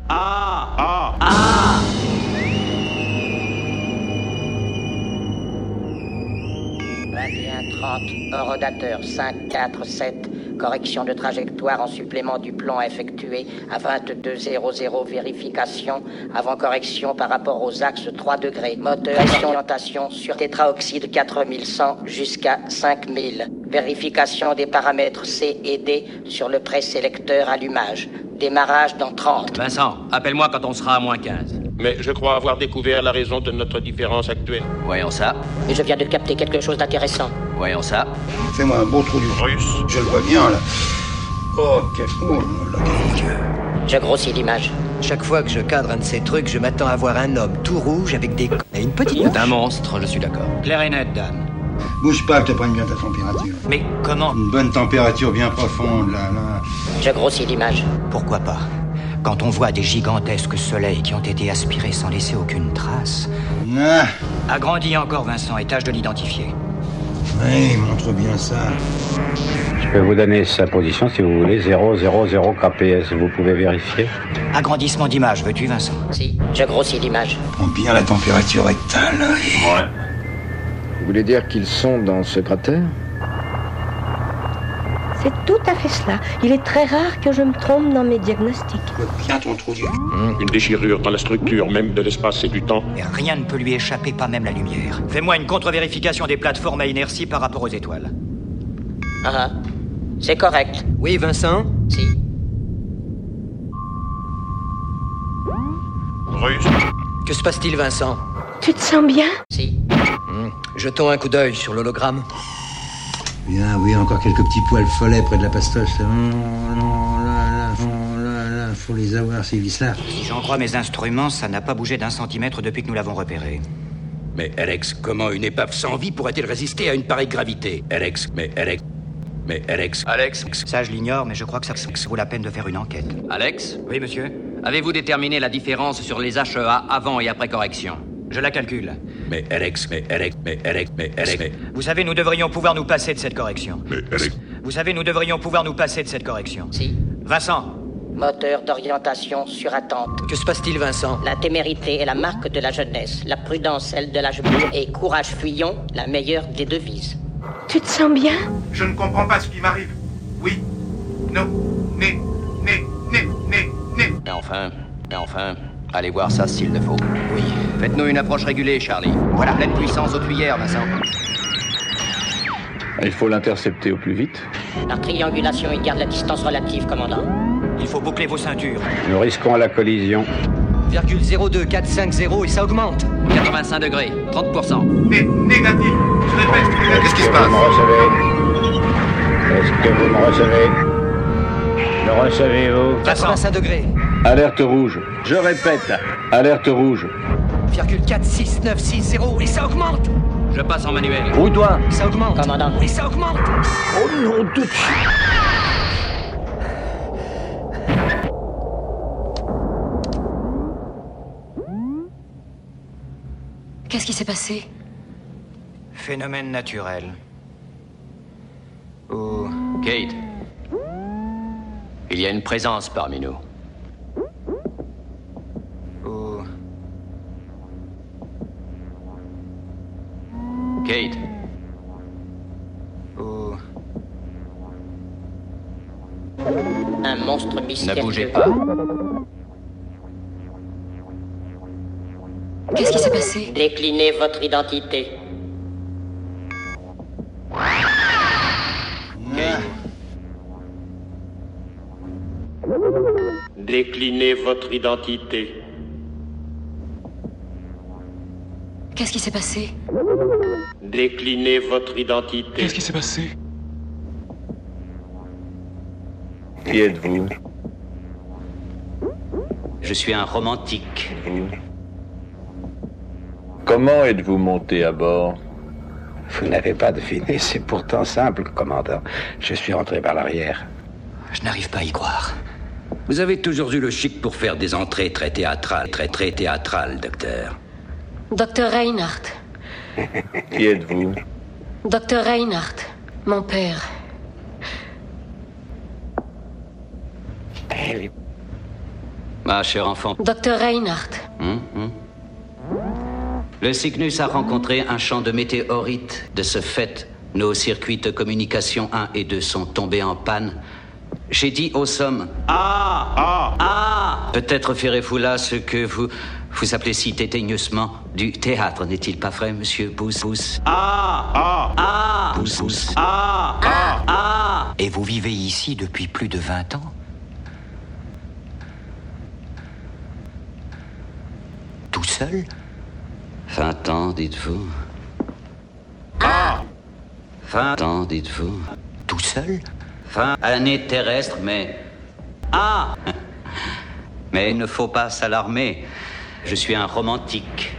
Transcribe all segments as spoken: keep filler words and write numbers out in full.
Ah Ah Ah vingt et un trente, horodateur cinq quatre sept, correction de trajectoire en supplément du plan effectué à vingt-deux zéro zéro, vérification avant correction par rapport aux axes trois degrés, moteur orientation sur tétraoxyde quatre mille cent jusqu'à cinq mille, vérification des paramètres C et D sur le présélecteur allumage, démarrage dans trente. Vincent, appelle-moi quand on sera à moins quinze. Mais je crois avoir découvert la raison de notre différence actuelle. Voyons ça. Et je viens de capter quelque chose d'intéressant. Voyons ça. Fais-moi un beau trou du Russe. Je le vois bien, là. Oh, quel... Oh là là, quel Dieu. Je grossis l'image. Chaque fois que je cadre un de ces trucs, je m'attends à voir un homme tout rouge avec des... et une petite... C'est un monstre, je suis d'accord. Clair et net, Dan. Bouge pas, que je te prenne bien ta température. Mais comment? Une bonne température bien profonde, là, là. Je grossis l'image. Pourquoi pas? Quand on voit des gigantesques soleils qui ont été aspirés sans laisser aucune trace... Ah, Agrandis encore, Vincent, et tâche de l'identifier. oui, montre bien ça. Je peux vous donner sa position si vous voulez, zéro zéro zéro K P S, vous pouvez vérifier. Agrandissement d'image, veux-tu, Vincent? Si, je grossis l'image. Prends bien la température rectale. Ouais. Vous voulez dire qu'ils sont dans ce cratère? C'est tout à fait cela. Il est très rare que je me trompe dans mes diagnostics. Vois bien ton trou du... Une déchirure dans la structure même de l'espace et du temps. Et rien ne peut lui échapper, pas même la lumière. Fais-moi une contre-vérification des plateformes à inertie par rapport aux étoiles. Ah ah. C'est correct. Oui, Vincent? Si. Russe. Que se passe-t-il, Vincent? Tu te sens bien? Si. Hum, Jetons un coup d'œil sur l'hologramme. Bien, oui, encore quelques petits poils follets près de la pastoche. Oh, non, là, là, oh, là, là, faut les avoir, ces vis-là. Si j'en crois mes instruments, ça n'a pas bougé d'un centimètre depuis que nous l'avons repéré. Mais Alex, comment une épave sans vie pourrait-elle résister à une pareille gravité? Alex, mais Alex... Mais Alex... Alex Ça, je l'ignore, mais je crois que ça vaut la peine de faire une enquête. Alex Oui, monsieur? Avez-vous déterminé la différence sur les H E A avant et après correction? Je la calcule. Mais Alex, mais Alex, mais Alex, mais Alex, mais... Vous savez, nous devrions pouvoir nous passer de cette correction. Mais Alex. Vous savez, nous devrions pouvoir nous passer de cette correction. Si. Vincent, Moteur d'orientation sur attente. que se passe-t-il, Vincent? La témérité est la marque de la jeunesse. La prudence, celle de l'âge mûr. Et courage fuyons, la meilleure des devises. Tu te sens bien? Je ne comprends pas ce qui m'arrive. Oui. Non. Né. Né. Né. Né. Né. Mais enfin, mais enfin, allez voir ça s'il le faut. Oui. Faites-nous une approche régulée, Charlie. Voilà, pleine puissance aux tuyères, Vincent. Il faut l'intercepter au plus vite. Par triangulation, il garde la distance relative, commandant. Il faut boucler vos ceintures. Nous risquons la collision. virgule zéro deux quatre cinq zéro et ça augmente. quatre-vingt-cinq degrés, trente pour cent. Né. Négatif. Je répète. Négatif. Qu'est-ce qui se Vous passe? me recevez? Est-ce que vous me recevez? Le recevez-vous? quatre-vingt-cinq degrés. Alerte rouge. Je répète, alerte rouge. virgule quatre six neuf six zéro et ça augmente. Je passe en manuel. Où toi? Ça augmente. Commandant. Et ça augmente. Oh non, tout de suite. Qu'est-ce qui s'est passé? Phénomène naturel. Ou... Kate, il y a une présence parmi nous. Ou... Kate, Ou... Un monstre mystérieux. ne bougez pas. Qu'est-ce qui s'est passé? Déclinez votre identité. Kate, Déclinez votre identité. Qu'est-ce qui s'est passé? Déclinez votre identité. Qu'est-ce qui s'est passé? Qui êtes-vous? je suis un romantique. Comment êtes-vous monté à bord? Vous n'avez pas deviné, c'est pourtant simple, commandant. Je suis rentré par l'arrière. Je n'arrive pas à y croire. Vous avez toujours eu le chic pour faire des entrées très théâtrales, très très théâtrales, docteur. Docteur Reinhardt. Qui êtes-vous? Docteur Reinhardt, mon père. Ma chère enfant. Docteur Reinhardt. Hum, hum. Le Cygnus a rencontré un champ de météorites. De ce fait, nos circuits de communication un et deux sont tombés en panne. J'ai dit aux hommes, ah, ah, ah. Peut-être ferez-vous là ce que vous, vous appelez si dédaigneusement du théâtre, n'est-il pas vrai, monsieur Bous-Bous? Ah, ah, ah, Bous-Bous. Ah, ah, ah. Et vous vivez ici depuis plus de vingt ans? Tout seul? Vingt ans, dites-vous. Ah. Vingt ans, dites-vous. Tout seul? Vingt années terrestres, mais... Ah. Mais il ne faut pas s'alarmer. Je suis un romantique.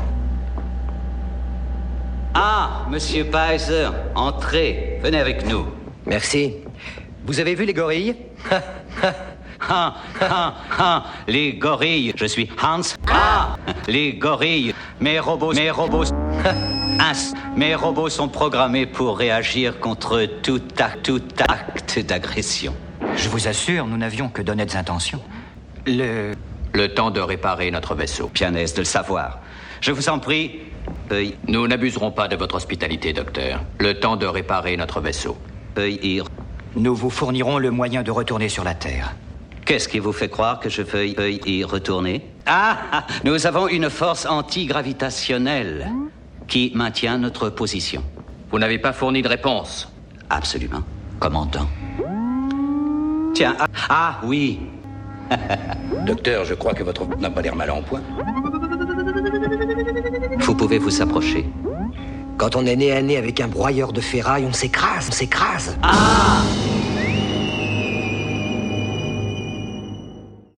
Ah, monsieur Paiser, entrez. Venez avec nous. Merci. Vous avez vu les gorilles? Ah, ah, ah, les gorilles. Je suis Hans. Ah, les gorilles. Mes robots, mes robots. Hans, mes robots sont programmés pour réagir contre tout acte, tout acte d'agression. Je vous assure, nous n'avions que d'honnêtes intentions. Le... Le temps de réparer notre vaisseau. Bien aise de le savoir. Je vous en prie. Veuillez... Nous n'abuserons pas de votre hospitalité, docteur. Le temps de réparer notre vaisseau. Veuillez y... Nous vous fournirons le moyen de retourner sur la Terre. Qu'est-ce qui vous fait croire que je veuille, veuille y retourner? Ah, ah, nous avons une force antigravitationnelle qui maintient notre position. Vous n'avez pas fourni de réponse. Absolument. Commandant. Tiens, ah, ah oui. Docteur, je crois que votre n'a pas l'air mal en point. Vous pouvez vous approcher. Quand on est nez à nez avec un broyeur de ferraille, on s'écrase, on s'écrase. Ah!